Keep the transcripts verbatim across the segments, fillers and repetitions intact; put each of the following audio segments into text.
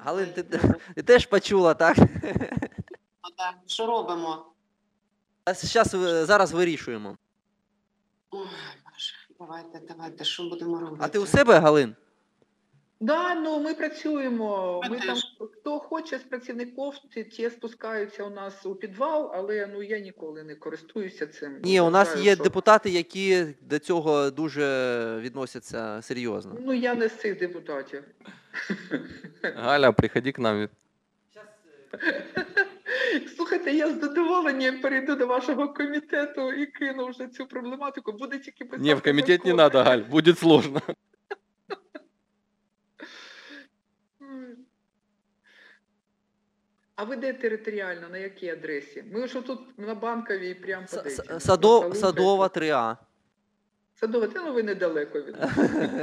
Галин, ти, ти теж почула, так? Ну, так. Що робимо? Зараз, зараз вирішуємо. Ой, Боже, давайте, давайте, що будемо робити? А ти у себе, Галин? Да, ну ми працюємо. Ми Ми теж. там, хто хоче з працівників, ті, ті спускаються у нас у підвал, але ну я ніколи не користуюся цим. Ні, у нас Вважаю, є що- депутати, які до цього дуже відносяться серйозно. Ну я не з цих депутатів. Галя, приходи к нам. Слухайте, я з задоволенням перейду до вашого комітету і кину вже цю проблематику. Буде тільки писати. Не, в комитет не закон. надо, Галь, будет сложно. Ой. А ви де територіально, на якій адресі? Ми ж тут на Банковій прямо С- подивіться. с- Садо, Садова три А. Садова, та ну ви недалеко від нас.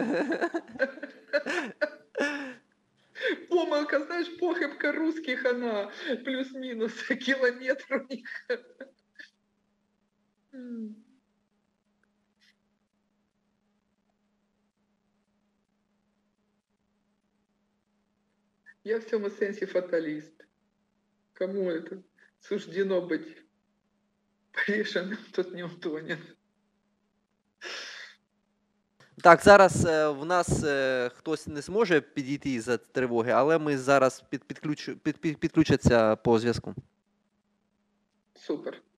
Помилка, знаєш, похибка русських, вона плюс-мінус кілометр у них. М. Я в цьому сенсі фаталіст. Кому это суждено быть повешенным, тот не утонет. Так, зараз е, в нас е, хтось не зможе підійти із-за тривоги, але ми зараз під, підключ, під, під, підключаться по зв'язку. Супер.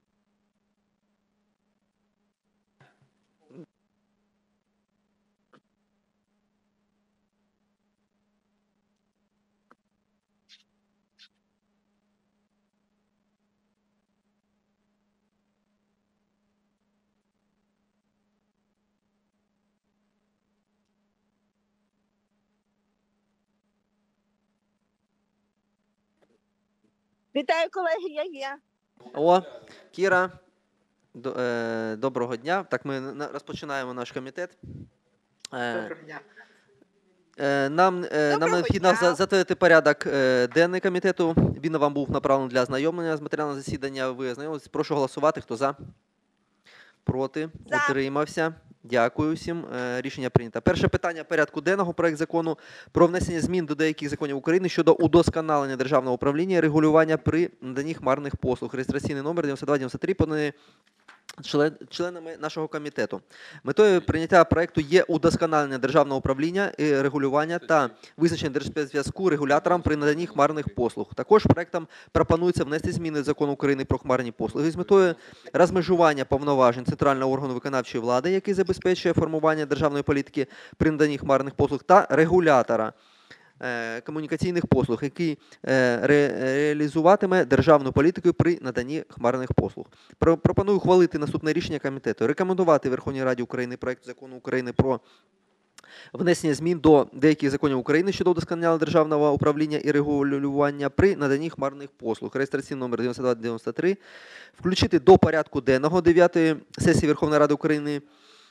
Вітаю, колеги, я є. О, Кіра, до, е, доброго дня. Так, ми на- розпочинаємо наш комітет. Е, Доброго дня. Е, Нам, е, нам Доброго необхідно дня. за- затвердити порядок е, денний комітету. Він вам був направлений для ознайомлення з матеріалом засідання. Ви ознайомились. Прошу голосувати. Хто за? Проти? За. Утримався. Дякую всім. Е, Рішення прийнято. Перше питання порядку денного. Проект закону про внесення змін до деяких законів України щодо удосконалення державного управління і регулювання при наданні хмарних послуг. Реєстраційний номер дев'яносто два дев'яносто три, поданий член- членами нашого комітету. Метою прийняття проекту є удосконалення державного управління і регулювання та визначення держспецзв'язку регуляторам при наданні хмарних послуг. Також проектом пропонується внести зміни до Закону України про хмарні послуги з метою розмежування повноважень центрального органу виконавчої влади, який забезпечує формування державної політики при наданні хмарних послуг, та регулятора е, комунікаційних послуг, який е, ре- реалізуватиме державну політику при наданні хмарних послуг. Про- Пропоную ухвалити наступне рішення комітету. Рекомендувати Верховній Раді України проект закону України про внесення змін до деяких законів України щодо удосконалення державного управління і регулювання при наданні хмарних послуг. Реєстраційний номер дев'яносто два дев'яносто три. Включити до порядку денного дев'ятої сесії Верховної Ради України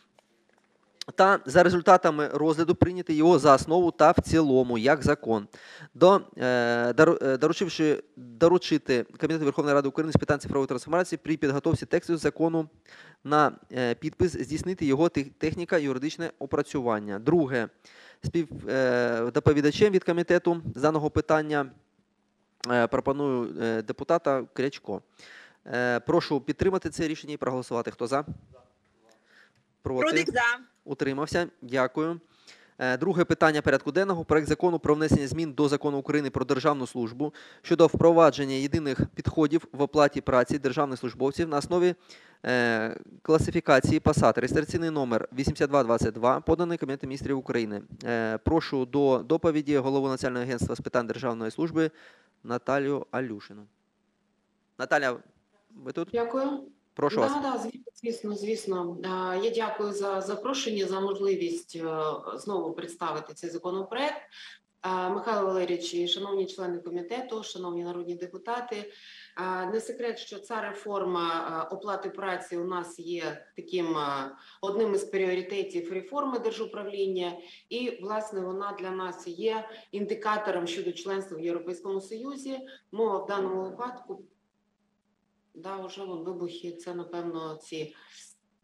та за результатами розгляду прийняти його за основу та в цілому як закон. До, е, дору- е, доручивши, доручити Комітету Верховної Ради України з питань цифрової трансформації при підготовці тексту закону на е, підпис здійснити його тех- техніко-юридичне опрацювання. Друге. Співдоповідачем від комітету з даного питання е, пропоную е, депутата Крячко. Е, Прошу підтримати це рішення і проголосувати. Хто за? Проти? Рудик за. Утримався. Дякую. Е, Друге питання порядку денного. Проект закону про внесення змін до Закону України про державну службу щодо впровадження єдиних підходів в оплаті праці державних службовців на основі е, класифікації посад. Реєстраційний номер вісімдесят два двадцять два, поданий Кабінетом міністрів України. Е, прошу до доповіді голову Національного агентства з питань державної служби Наталію Алюшину. Наталя, ви тут? Дякую. Прошу вас. Да, да, звісно, звісно, звісно. А, Я дякую за запрошення, за можливість е, знову представити цей законопроект. А, Михайло Валерійович, і шановні члени комітету, шановні народні депутати, а, не секрет, що ця реформа а, оплати праці у нас є таким а, одним із пріоритетів реформи держуправління, і, власне, вона для нас є індикатором щодо членства в Європейському Союзі. Мова в даному випадку. Да, вже вон вибухи, це, напевно, ці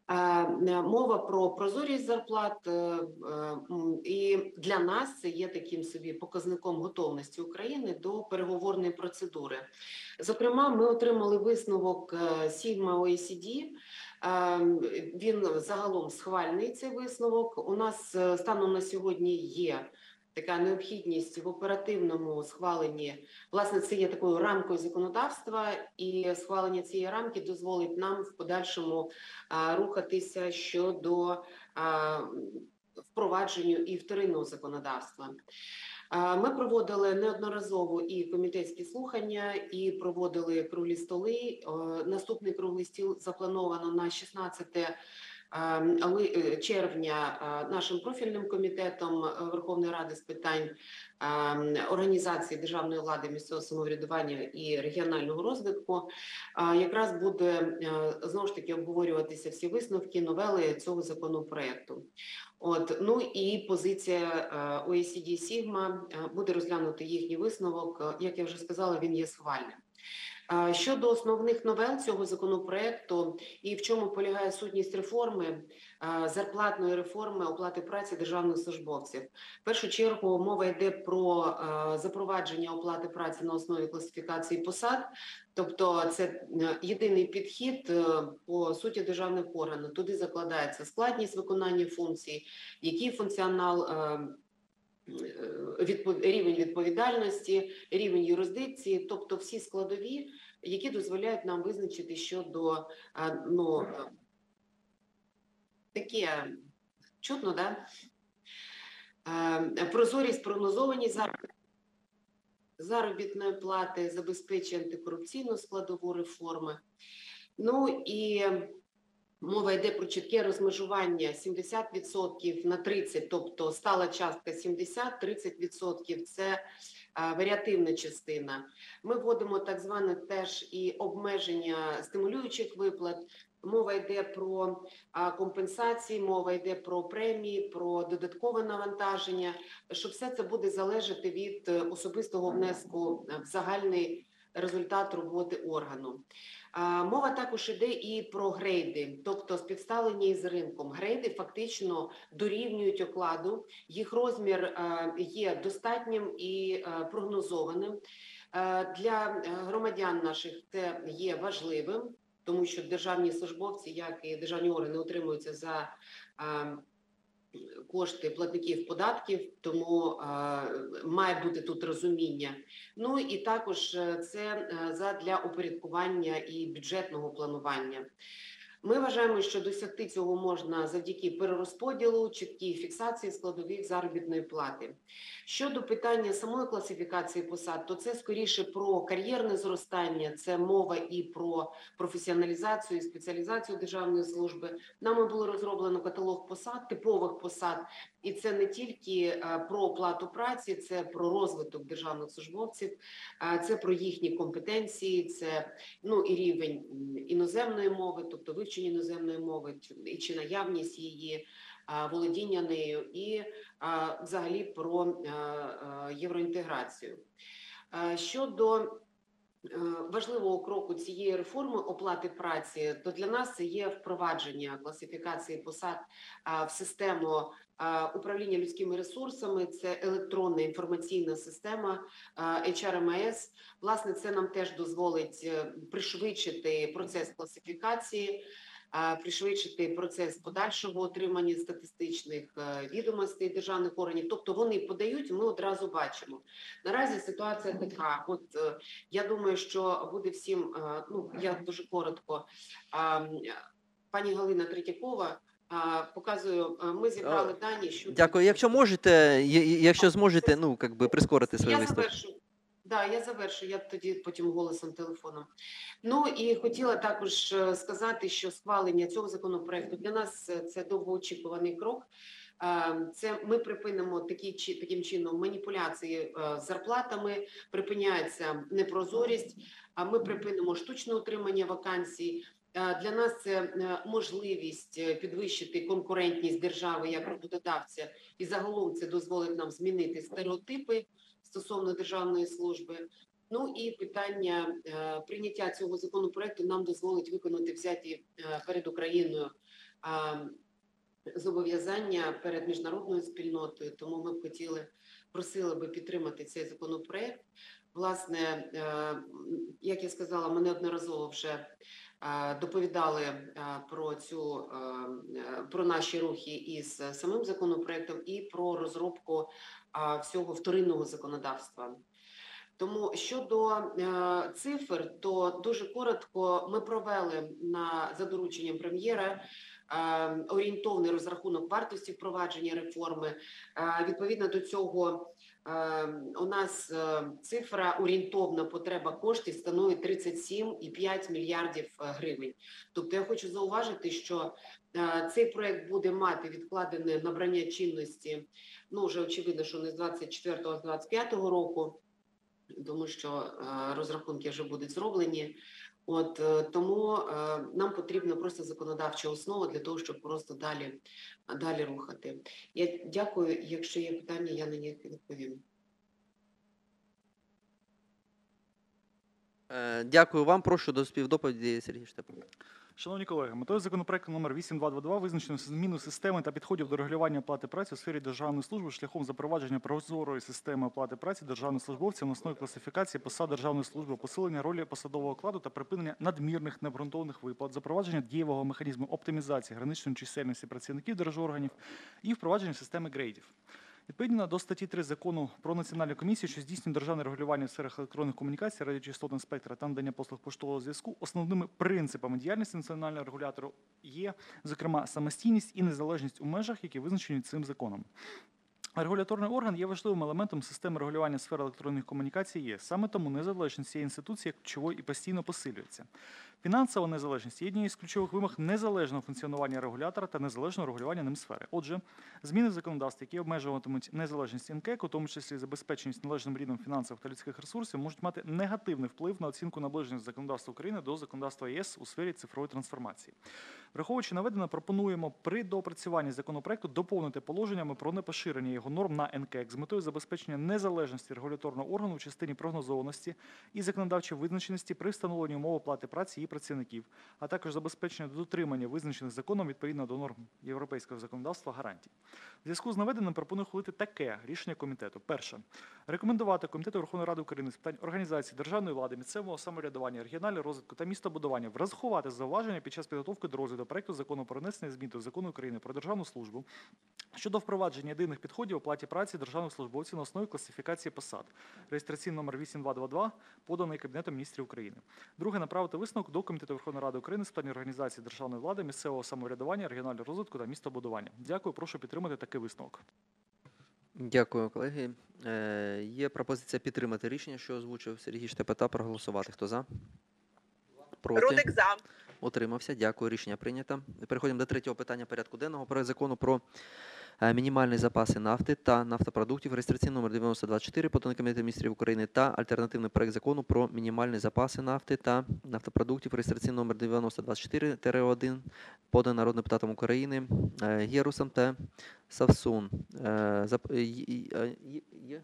Мова про прозорість зарплат, і для нас це є таким собі показником готовності України до переговорної процедури. Зокрема, ми отримали висновок Sigma о і сі ді. Він загалом схвальний, цей висновок. У нас станом на сьогодні є така необхідність в оперативному схваленні. Власне, це є такою рамкою законодавства, і схвалення цієї рамки дозволить нам в подальшому а, рухатися щодо а, впровадженню і вторинного законодавства. А, Ми проводили неодноразово і комітетські слухання, і проводили круглі столи. О, Наступний круглий стіл заплановано на шістнадцяте червня нашим профільним комітетом Верховної Ради з питань організації державної влади, місцевого самоврядування і регіонального розвитку. Якраз буде знову ж таки обговорюватися всі висновки, новели цього законопроекту. От, ну і позиція о і сі ді Sigma, буде розглянути їхній висновок. Як я вже сказала, він є схвальним. Щодо основних новел цього законопроекту і в чому полягає сутність реформи, зарплатної реформи оплати праці державних службовців. В першу чергу мова йде про запровадження оплати праці на основі класифікації посад, тобто це єдиний підхід по суті державних органів. Туди закладається складність виконання функцій, який функціонал, рівень відповідальності, рівень юрисдикції, тобто всі складові, які дозволяють нам визначити щодо, ну, таке чутно, да? Прозорість, прогнозованість заробітної плати, забезпечує антикорупційну складову реформи. Ну і мова йде про чітке розмежування сімдесят відсотків на тридцять, тобто стала частка сімдесят, тридцять відсотків – це варіативна частина. Ми вводимо так зване теж і обмеження стимулюючих виплат. Мова йде про компенсації, мова йде про премії, про додаткове навантаження, що все це буде залежати від особистого внеску в загальний результат роботи органу. Мова також йде і про грейди, тобто співставлення із ринком. Грейди фактично дорівнюють окладу, їх розмір є достатнім і прогнозованим. Для громадян наших це є важливим, тому що державні службовці, як і державні органи, утримуються за кошти платників податків, тому е, має бути тут розуміння. Ну і також це задля упорядкування і бюджетного планування. Ми вважаємо, що досягти цього можна завдяки перерозподілу, чіткій фіксації складових заробітної плати. Щодо питання самої класифікації посад, то це скоріше про кар'єрне зростання, це мова і про професіоналізацію, і спеціалізацію державної служби. Нами було розроблено каталог посад, типових посад, і це не тільки про оплату праці, це про розвиток державних службовців, це про їхні компетенції, це ну, і рівень іноземної мови, тобто вивчення іноземної мови, і чи наявність її, володіння нею, і взагалі про євроінтеграцію. Щодо важливого кроку цієї реформи оплати праці, то для нас це є впровадження класифікації посад в систему управління людськими ресурсами, це електронна інформаційна система ейч ар ем ес. Власне, це нам теж дозволить пришвидшити процес класифікації, пришвидшити процес подальшого отримання статистичних відомостей державних органів. Тобто вони подають, ми одразу бачимо. Наразі ситуація така. От я думаю, що буде всім, ну я дуже коротко, пані Галина Третьякова показую, ми зібрали дані, що... Дякую. Якщо можете, якщо зможете, ну, як би прискорити свій виступ. Так, я завершу, я тоді потім голосом телефоном. Ну і хотіла також сказати, що схвалення цього законопроекту для нас це довгоочікуваний крок. Це ми припинимо такі, таким чином маніпуляції з зарплатами, припиняється непрозорість, ми припинимо штучне утримання вакансій. Для нас це можливість підвищити конкурентність держави як роботодавця, і загалом це дозволить нам змінити стереотипи стосовно державної служби. Ну і питання е, прийняття цього законопроекту нам дозволить виконати взяті е, перед Україною зобов'язання перед міжнародною спільнотою, тому ми б хотіли, просили би підтримати цей законопроект. Власне, як я сказала, ми неодноразово вже доповідали про цю, про наші рухи із самим законопроектом і про розробку всього вторинного законодавства. Тому щодо е, цифр, то дуже коротко ми провели на за дорученням прем'єра е, орієнтовний розрахунок вартості впровадження реформи. Е, відповідно до цього е, у нас е, цифра орієнтовна потреба коштів становить тридцять сім цілих п'ять мільярдів гривень. Тобто я хочу зауважити, що е, цей проект буде мати відкладене набрання чинності, ну вже очевидно, що не з двадцять четвертого, а з двадцять п'ятого року. Тому що е, розрахунки вже будуть зроблені. От е, тому е, нам потрібна просто законодавча основа для того, щоб просто далі, далі рухати. Я дякую. Якщо є питання, я на них відповім. Е, Дякую вам. Прошу до співдоповіді Сергій Штепан. Шановні колеги, метою законопроекту номер вісім два два два визначено зміну системи та підходів до регулювання оплати праці у сфері державної служби шляхом запровадження прозорої системи оплати праці державних службовців на основі класифікації посад державної служби, посилення ролі посадового окладу та припинення надмірних необґрунтованих виплат, запровадження дієвого механізму оптимізації граничної чисельності працівників держорганів і впровадження системи грейдів. Відповідно до статті три Закону про Національну комісію, що здійснює державне регулювання в сферах електронних комунікацій, радіочастотного спектра та надання послуг поштового зв'язку, основними принципами діяльності національного регулятора є, зокрема, самостійність і незалежність у межах, які визначені цим законом. Регуляторний орган є важливим елементом системи регулювання сфери електронних комунікацій ЄС. Саме тому незалежність цієї інституції як ключової і постійно посилюється. Фінансова незалежність є однією з ключових вимог незалежного функціонування регулятора та незалежного регулювання ним сфери. Отже, зміни в законодавстві, які обмежуватимуть незалежність ен ке ек, у тому числі забезпеченість належним рівнем фінансових та людських ресурсів, можуть мати негативний вплив на оцінку наближеності законодавства України до законодавства ЄС у сфері цифрової трансформації. Враховуючи наведене, пропонуємо при доопрацюванні законопроекту доповнити положеннями про непоширення його норм на ен ке ек з метою забезпечення незалежності регуляторного органу в частині прогнозованості і законодавчої визначеності при встановленні умов оплати праці і працівників, а також забезпечення дотримання визначених законом відповідно до норм європейського законодавства гарантій. В зв'язку з наведеним пропоную ухвалити таке рішення комітету. Перше. Рекомендувати Комітету Верховної Ради України з питань організації державної влади, місцевого самоврядування, регіонального розвитку та містобудування врахувати зауваження під час підготовки до розгляду проекту закону про внесення змін до Закону України про державну службу щодо впровадження єдиних підходів оплаті праці державних службовців на основі класифікації посад. Реєстраційний номер вісім два два два, поданий Кабінетом міністрів України. Друге. Направити висновок до Комітету Верховної Ради України з питань організації державної влади, місцевого самоврядування, регіонального розвитку та містобудування. Дякую, прошу підтримати такий висновок. Дякую, колеги. Е, Є пропозиція підтримати рішення, що озвучив Сергій Штепета. Проголосувати. Хто за? Проти? Рудик за. Утримався. Дякую. Рішення прийнято. Переходимо до третього питання порядку денного. Проект закону про е, мінімальні запаси нафти та нафтопродуктів. Реєстраційний номер дев'яносто двадцять чотири, поданий Кабінетом міністрів України, та альтернативний проект закону про мінімальні запаси нафти та нафтопродуктів. Реєстраційний номер дев'яносто двадцять чотири один, поданий народним депутатом України е, Герусом та Савсун. Е, зап- е, є- е, є- є?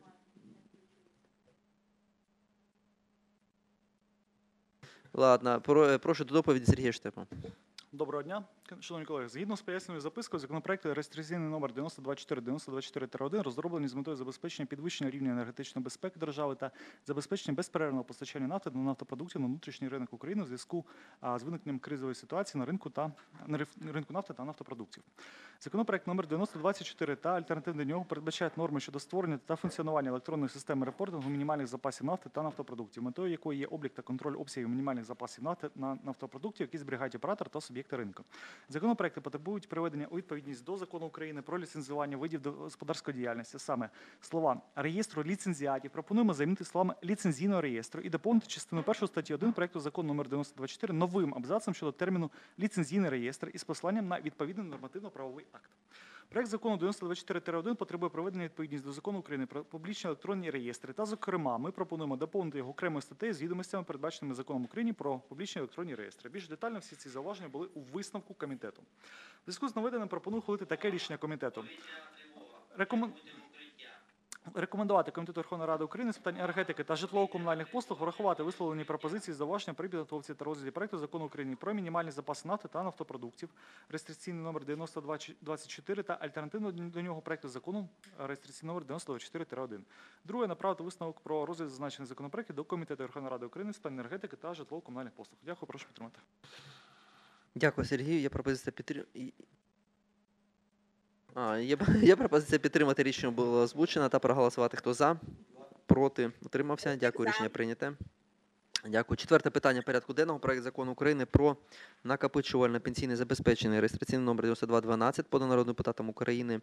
Ладно, про, прошу до доповіді Сергія Штепана. Доброго дня, шановні колеги. Згідно з поясненою запискою, законопроекту реєстраційний номер дев'яносто двадцять чотири дев'яносто двадцять чотири один розроблені з метою забезпечення підвищення рівня енергетичної безпеки держави та забезпечення безперервного постачання нафти та нафтопродуктів на внутрішній ринок України у зв'язку а, з виникненням кризової ситуації на ринку та на риф- ринку нафти та нафтопродуктів. Законопроект номер дев'яносто двадцять чотири та альтернативний до нього передбачають норми щодо створення та функціонування електронної системи репортингу мінімальних запасів нафти та нафтопродуктів, метою якої є облік та контроль обсягів мінімальних запасів нафти на нафтопродуктів, які зберігають оператор та суб'єкти ринку. Законопроекти потребують приведення у відповідність до Закону України про ліцензування видів господарської діяльності. Саме слова реєстру ліцензіатів пропонуємо замінити словами ліцензійного реєстру і доповнити частину першу статті один проекту закону номер дев'яносто двадцять чотири новим абзацом щодо терміну ліцензійний реєстр із посиланням на відповідний нормативно-правовий акт. Проект закону дев'яносто двадцять чотири один потребує проведення відповідність до Закону України про публічні електронні реєстри. Та, зокрема, ми пропонуємо доповнити його окремою статтею з відомостями, передбаченими Законом України про публічні електронні реєстри. Більш детально всі ці зауваження були у висновку комітету. В зв'язку з наведеним пропоную ухвалити таке рішення комітету. Рекомен... Рекомендувати Комітету Верховної Ради України з питань енергетики та житлово-комунальних послуг врахувати висловлені пропозиції з зауваження при підготовці та розгляді проекту закону України про мінімальні запаси нафти та нафтопродуктів, реєстраційний номер дев'яносто два двадцять чотири та альтернативно до нього проекту закону реєстраційний номер дев'яносто двадцять чотири один. Друге, направити висновок про розгляд зазначених законопроектів до Комітету Верховної Ради України з питань енергетики та житлово-комунальних послуг. Дякую, прошу підтримати. Дякую, Сергію. Є пропозиція підтримати. А, є, є пропозиція підтримати рішення було озвучено та проголосувати. Хто за? Проти? Утримався? Дякую, рішення прийняте. Дякую. Четверте питання порядку денного. Проект закону України про накопичувальне пенсійне забезпечення. Реєстраційний номер дев'яносто два дванадцять, поданий народним депутатом України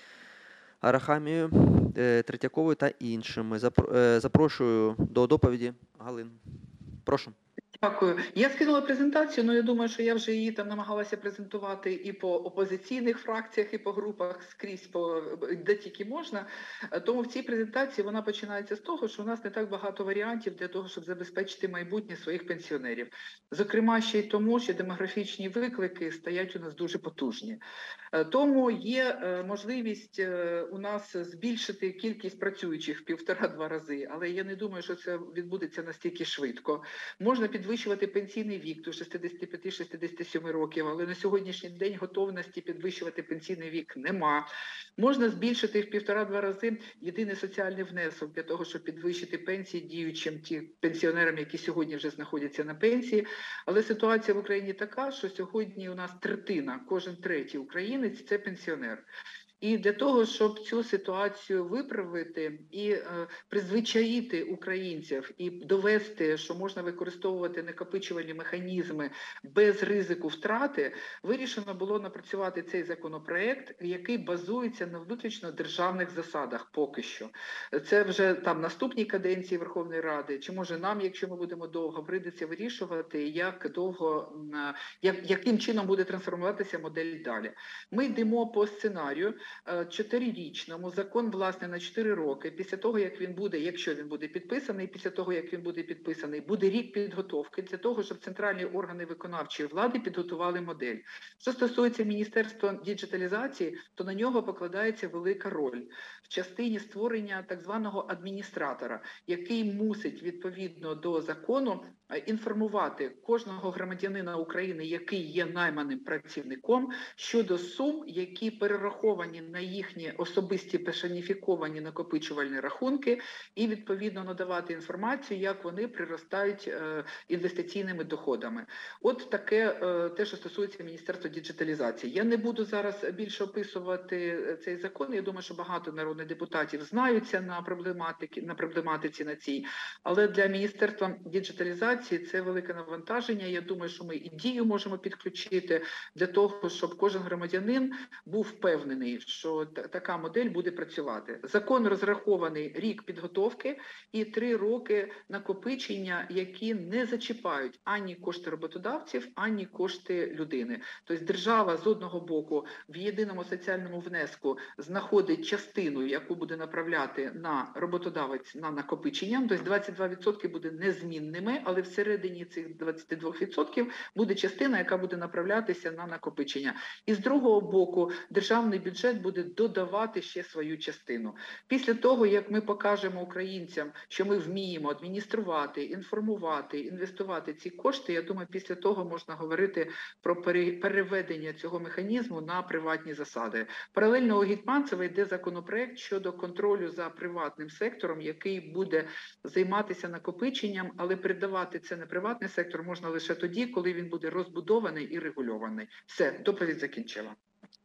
Арахамією, е, Третьяковою та іншими. Запро- е, Запрошую до доповіді Галину. Прошу. Дякую. Я скинула презентацію, але я думаю, що я вже її там намагалася презентувати і по опозиційних фракціях, і по групах скрізь, по де тільки можна. Тому в цій презентації вона починається з того, що у нас не так багато варіантів для того, щоб забезпечити майбутнє своїх пенсіонерів. Зокрема, ще й тому, що демографічні виклики стоять у нас дуже потужні. Тому є можливість у нас збільшити кількість працюючих в півтора-два рази, але я не думаю, що це відбудеться настільки швидко. Можна підвищувати пенсійний вік до шістдесят п'ять - шістдесят сім років, але на сьогоднішній день готовності підвищувати пенсійний вік нема. Можна збільшити в півтора-два рази єдиний соціальний внесок для того, щоб підвищити пенсії діючим ті пенсіонерам, які сьогодні вже знаходяться на пенсії. Але ситуація в Україні така, що сьогодні у нас третина, кожен третій українець – це пенсіонер. І для того, щоб цю ситуацію виправити і е, призвичаїти українців і довести, що можна використовувати накопичувальні механізми без ризику втрати, вирішено було напрацювати цей законопроект, який базується на виключно державних засадах поки що. Це вже там наступній каденції Верховної Ради, чи може нам, якщо ми будемо довго, прийдеться вирішувати, як довго, як, яким чином буде трансформуватися модель далі. Ми йдемо по сценарію, чотирирічному, закон, власне, на чотири роки. Після того, як він буде, якщо він буде підписаний, після того, як він буде підписаний, буде рік підготовки для того, щоб центральні органи виконавчої влади підготували модель. Що стосується Міністерства діджиталізації, то на нього покладається велика роль в частині створення так званого адміністратора, який мусить, відповідно до закону, інформувати кожного громадянина України, який є найманим працівником, щодо сум, які перераховані на їхні особисті персоніфіковані накопичувальні рахунки, і відповідно надавати інформацію, як вони приростають е, інвестиційними доходами. От таке е, те, що стосується Міністерства діджиталізації. Я не буду зараз більше описувати цей закон. Я думаю, що багато народних депутатів знаються на проблематиці, на проблематиці на цій. Але для Міністерства діджиталізації це велике навантаження. Я думаю, що ми і дію можемо підключити для того, щоб кожен громадянин був впевнений, що така модель буде працювати. Закон розрахований рік підготовки і три роки накопичення, які не зачіпають ані кошти роботодавців, ані кошти людини. Тобто держава з одного боку в єдиному соціальному внеску знаходить частину, яку буде направляти на роботодавець на накопичення, тобто двадцять два відсотки буде незмінними, але всередині цих двадцяти двох відсотків буде частина, яка буде направлятися на накопичення. І з другого боку державний бюджет буде додавати ще свою частину. Після того, як ми покажемо українцям, що ми вміємо адмініструвати, інформувати, інвестувати ці кошти, я думаю, після того можна говорити про переведення цього механізму на приватні засади. Паралельно у Гетманцева йде законопроект щодо контролю за приватним сектором, який буде займатися накопиченням, але передавати це на приватний сектор можна лише тоді, коли він буде розбудований і регульований. Все, доповідь закінчила.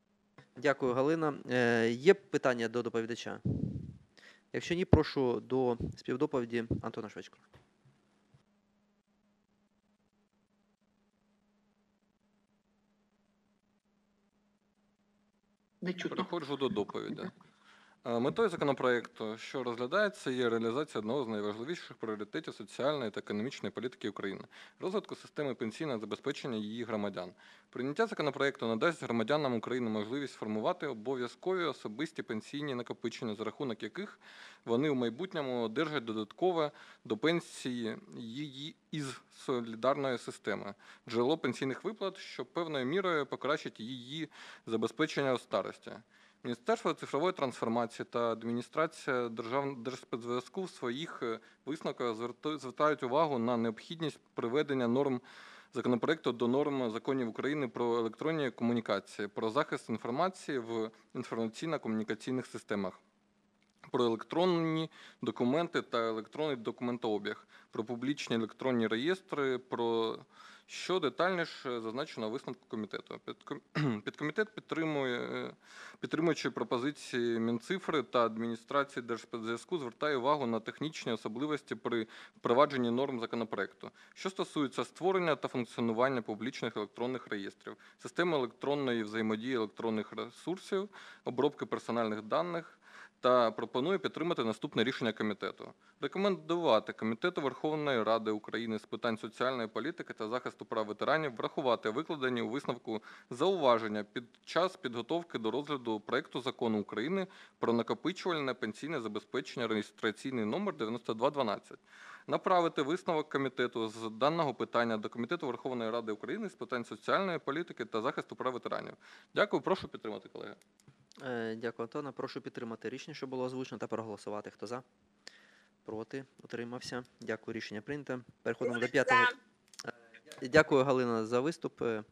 Дякую, Галина. Е, є питання до доповідача? Якщо ні, прошу до співдоповіді Антона Швечко. Не чутно. Переходжу до доповіді. Е, Метою законопроекту, що розглядається, є реалізація одного з найважливіших пріоритетів соціальної та економічної політики України – розвитку системи пенсійного забезпечення її громадян. Прийняття законопроекту надасть громадянам України можливість формувати обов'язкові особисті пенсійні накопичення, за рахунок яких вони в майбутньому одержать додаткове до пенсії її із солідарної системи джерело пенсійних виплат, що певною мірою покращить її забезпечення у старості. Міністерство цифрової трансформації та адміністрація Держав- Держспецзв'язку в своїх е, висновках зверта- звертають увагу на необхідність приведення норм законопроекту до норм законів України про електронні комунікації, про захист інформації в інформаційно-комунікаційних системах, про електронні документи та електронний документообіг, про публічні електронні реєстри, про що детальніше зазначено у висновку комітету. Підком- Підкомітет підтримує, е, підтримуючи пропозиції Мінцифри та адміністрації Держспецзв'язку, звертає увагу на технічні особливості при впровадженні норм законопроекту, що стосується створення та функціонування публічних електронних реєстрів, системи електронної взаємодії електронних ресурсів, обробки персональних даних, та пропонує підтримати наступне рішення комітету. Рекомендувати Комітету Верховної Ради України з питань соціальної політики та захисту прав ветеранів врахувати викладені у висновку зауваження під час підготовки до розгляду проекту закону України про накопичувальне пенсійне забезпечення реєстраційний номер дев'яносто два дванадцять. Направити висновок комітету з даного питання до Комітету Верховної Ради України з питань соціальної політики та захисту прав ветеранів. Дякую, прошу підтримати, колеги. Е, Дякую, Антоне. Прошу підтримати рішення, що було озвучено, та проголосувати. Хто за? Проти? Утримався. Дякую, рішення прийнято. Переходимо до п'ятого. Е, Дякую, Галина, за виступ. Е,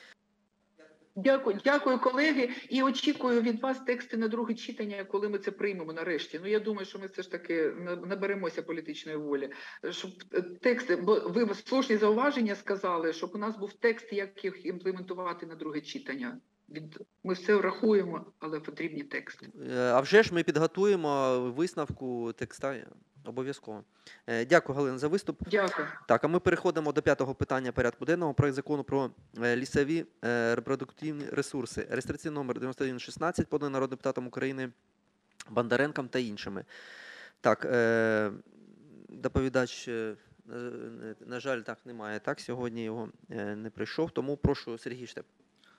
Дякую, дякую, колеги. І очікую від вас тексти на друге читання, коли ми це приймемо нарешті. Ну я думаю, що ми все ж таки наберемося політичної волі, щоб тексти, бо ви слушні зауваження сказали, щоб у нас був текст, як їх імплементувати на друге читання. Від ми все врахуємо, але потрібні тексти. е, А вже ж ми підготуємо висновку текста е, обов'язково. Е, Дякую, Галина, за виступ. Дякую. Так, а ми переходимо до п'ятого питання порядку денного. Проект закону про е, лісові е, репродуктивні ресурси. Реєстраційний номер дев'яносто один шістнадцять, поданий народним депутатом України Бондаренком та іншими. Так, е, доповідач, е, е, на жаль, так, немає. Так, сьогодні його е, не прийшов, тому прошу, Сергій Штеп.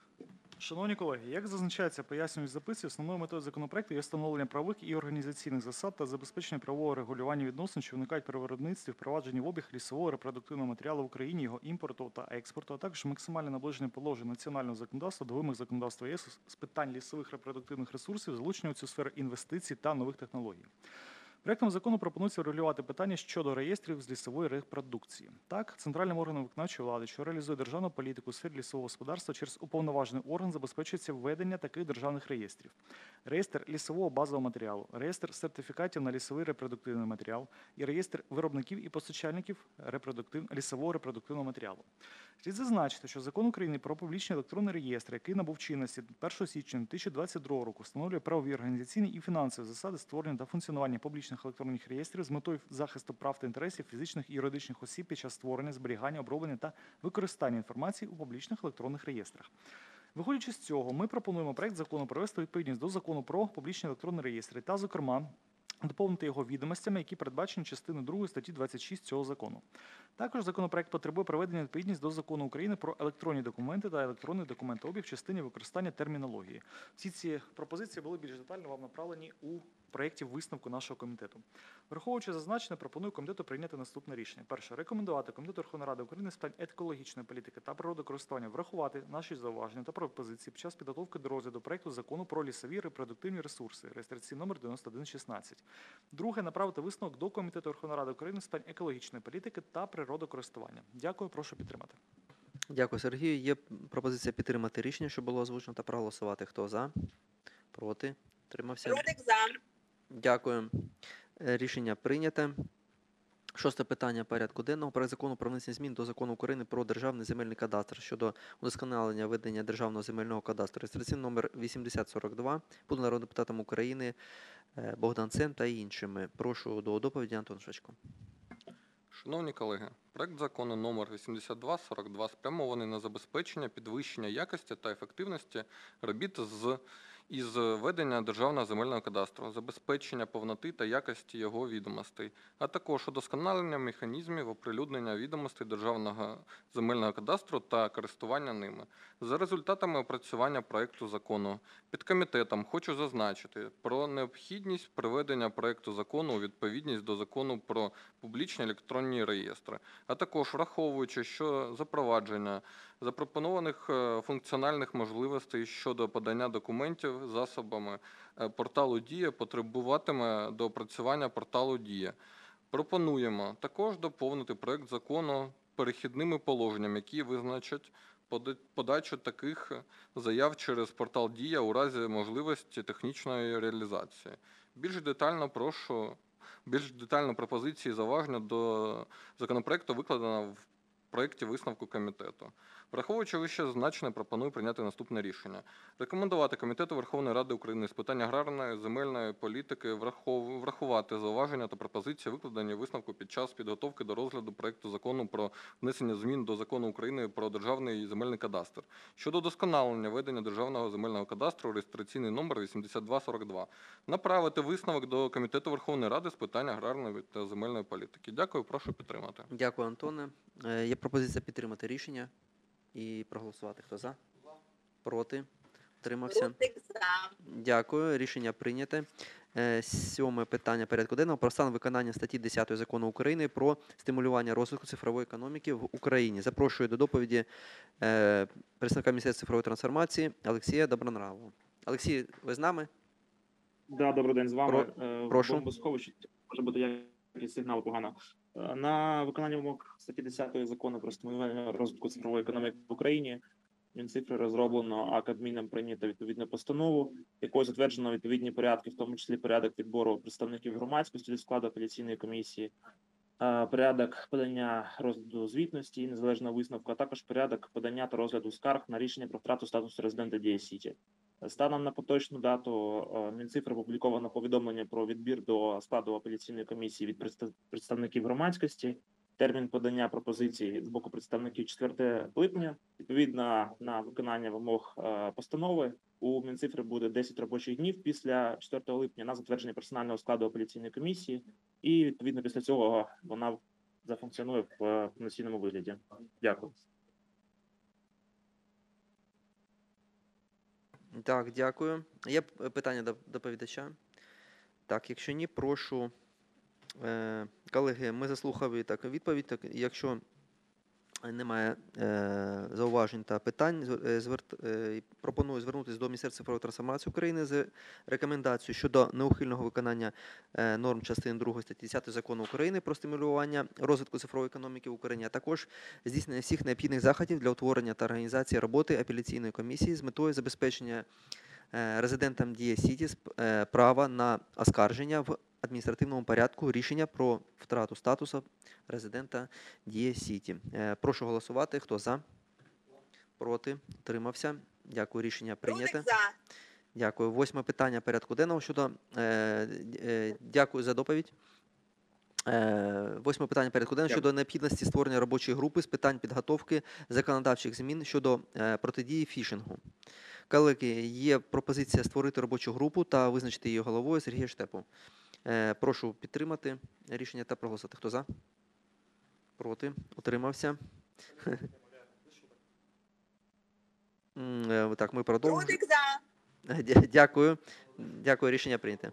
Шановні колеги, як зазначається пояснюють записі, основною метою законопроекту є встановлення правових і організаційних засад та забезпечення правового регулювання відносин, що виникають при виробництві, впровадженні в обіг лісового репродуктивного матеріалу в Україні, його імпорту та експорту, а також максимальне наближення положень національного законодавства до вимог законодавства ЄС з питань лісових репродуктивних ресурсів, залучення у цю сферу інвестицій та нових технологій. Проектом закону пропонується врегулювати питання щодо реєстрів з лісової репродукції. Так, центральним органом виконавчої влади, що реалізує державну політику у сфері лісового господарства, через уповноважений орган забезпечується введення таких державних реєстрів: реєстр лісового базового матеріалу, реєстр сертифікатів на лісовий репродуктивний матеріал і реєстр виробників і постачальників репродуктив... лісового репродуктивного матеріалу. Слід зазначити, що Закон України про публічні електронні реєстри, який набув чинності першого січня дві тисячі двадцять другого року, встановлює правові, організаційні і фінансові засади створення та функціонування публічних електронних реєстрів з метою захисту прав та інтересів фізичних і юридичних осіб під час створення, зберігання, оброблення та використання інформації у публічних електронних реєстрах. Виходячи з цього, ми пропонуємо проект закону привести у відповідність до Закону про публічні електронні реєстри та, зокрема, доповнити його відомостями, які передбачені частиною другої статті двадцять шість цього закону. Також законопроект потребує приведення відповідність до Закону України про електронні документи та електронний документообіг в частині використання термінології. Всі ці пропозиції були більш детально вам направлені у проєкті висновку нашого комітету. Враховуючи зазначене, пропоную комітету прийняти наступне рішення. Перше. Рекомендувати Комітету Верховної Ради України з питань екологічної політики та природокористування врахувати наші зауваження та пропозиції під час підготовки до розгляду проєкту закону про лісові репродуктивні ресурси, реєстраційний номер дев'яносто один шістнадцять. Друге. Направити висновок до Комітету Верховної Ради України з питань екологічної політики та природокористування. Дякую, прошу підтримати. Дякую, Сергію. Є пропозиція підтримати рішення, що було озвучено, та проголосувати. Хто за? Проти? Утримався? Рудик за. Дякую. Е, Рішення прийняте. Шосте питання порядку денного. Проект закону про внесення змін до Закону України про державний земельний кадастр щодо удосконалення ведення державного земельного кадастру. Реєстраційний номер вісімдесят сорок два, поданий народним депутатом України е, Богданцем та іншими. Прошу до доповіді Антон Швачко. Шановні колеги, проект закону номер вісімдесят два сорок два спрямований на забезпечення підвищення якості та ефективності робіт з із ведення державного земельного кадастру, забезпечення повноти та якості його відомостей, а також удосконалення механізмів оприлюднення відомостей державного земельного кадастру та користування ними. За результатами опрацювання проекту закону підкомітетом хочу зазначити про необхідність приведення проекту закону у відповідність до Закону про публічні електронні реєстри, а також враховуючи, що запровадження запропонованих е, функціональних можливостей щодо подання документів засобами е, порталу Дія потребуватиме доопрацювання порталу Дія. Пропонуємо також доповнити проект закону перехідними положеннями, які визначать пода- подачу таких заяв через портал Дія у разі можливості технічної реалізації. Більш детально прошу, більш детально пропозиції і зауваження до законопроекту викладено в проєкті висновку комітету. Враховуючи вище зазначене, пропоную прийняти наступне рішення. Рекомендувати Комітету Верховної Ради України з питань аграрної, земельної політики врахов- врахувати зауваження та пропозиції, викладені в висновку під час підготовки до розгляду проєкту закону про внесення змін до Закону України про Державний земельний кадастр щодо удосконалення ведення Державного земельного кадастру, реєстраційний номер вісімдесят два сорок два. Направити висновок до Комітету Верховної Ради з питань аграрної та земельної політики. Дякую, прошу підтримати. Дякую, Антоне. Е, Є пропозиція підтримати рішення і проголосувати. Хто за? Проти? Утримався? Рудик за. Дякую. Рішення прийняте. Е, Сьоме питання порядку денного про стан виконання статті десятої Закону України про стимулювання розвитку цифрової економіки в Україні. Запрошую до доповіді е, представника Міністерства цифрової трансформації Олексія Добронравова. Олексій, ви з нами? Да, добрий день з вами. Про- Е, прошу. В бомбосховищі може бути якийсь сигнал погано. Е, На виконання вимог статті десятої закону про стимулювання розвитку цифрової економіки в Україні Мінцифри розроблено, а Кабміном прийнято відповідну постанову, якою затверджено відповідні порядки, в тому числі порядок підбору представників громадськості до складу апеляційної комісії, е, порядок подання розгляду звітності і незалежного висновку, а також порядок подання та розгляду скарг на рішення про втрату статусу резидента Дія Сіті. Станом на поточну дату е, Мінцифри опубліковано повідомлення про відбір до складу апеляційної комісії від представ- представників громадськості. Термін подання пропозицій з боку представників четвертого липня. Відповідно на виконання вимог е, постанови у Мінцифри буде десять робочих днів після четвертого липня на затвердження персонального складу апеляційної комісії, і відповідно після цього вона зафункціонує в е, повноцінному вигляді. Дякую. Так, дякую. Є п- питання до доповідача? Так, якщо ні, прошу. Е, Колеги, ми заслухали так відповідь. Так, якщо немає е, зауважень та питань, зв- е, зверт- е, пропоную звернутися до Міністерства цифрової трансформації України з рекомендацією щодо неухильного виконання е, норм частини другої статті десятої Закону України про стимулювання розвитку цифрової економіки в Україні, а також здійснення всіх необхідних заходів для утворення та організації роботи апеляційної комісії з метою забезпечення е, резидентам Дія Сіті сп- е, права на оскарження в адміністративному порядку рішення про втрату статусу резидента Дія Сіті. Е, Прошу голосувати. Хто за? Проти? Утримався? Дякую. Рішення прийняте. Рудик за. Дякую. Восьме питання порядку денного щодо. е, д- е, Дякую за доповідь. Е, Восьме питання порядку денного щодо необхідності створення робочої групи з питань підготовки законодавчих змін щодо е, протидії фішингу. Колеги, є пропозиція створити робочу групу та визначити її головою Сергія Штепу. Е, Прошу підтримати рішення та проголосувати. Хто за? Проти? Утримався? М, е, Так, ми продовжуємо. Рудик за. Дя- Дякую. Дякую, рішення прийняте.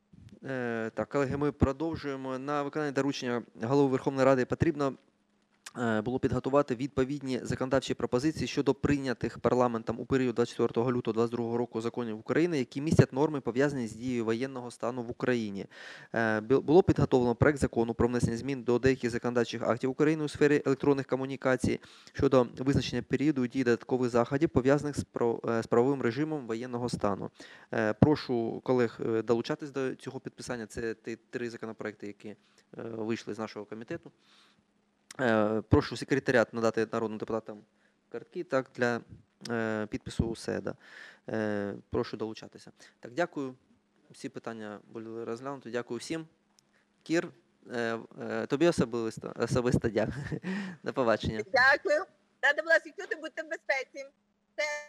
Е, Так, колеги, ми продовжуємо. На виконання доручення Голови Верховної Ради потрібно е, було підготувати відповідні законодавчі пропозиції щодо прийнятих парламентом у період двадцять четвертого лютого двадцять другого року законів України, які містять норми, пов'язані з дією воєнного стану в Україні. Е, бу- Було підготовлено проект закону про внесення змін до деяких законодавчих актів України у сфері електронних комунікацій щодо визначення періоду дії додаткових заходів, пов'язаних з прав- е, з правовим режимом воєнного стану. Е, Прошу колег е, долучатись до цього підписання. Це ті три законопроекти, які е, вийшли з нашого комітету. Е, Прошу секретаріат надати народним депутатам картки так, для е, підпису УСЕДа. Е, Прошу долучатися. Так, дякую. Всі питання були розглянуті. Дякую всім. Кір, е, е, тобі особисто, особисто дякую. До побачення. Дякую. Рада була всіх чути, будьте в безпеці. Все.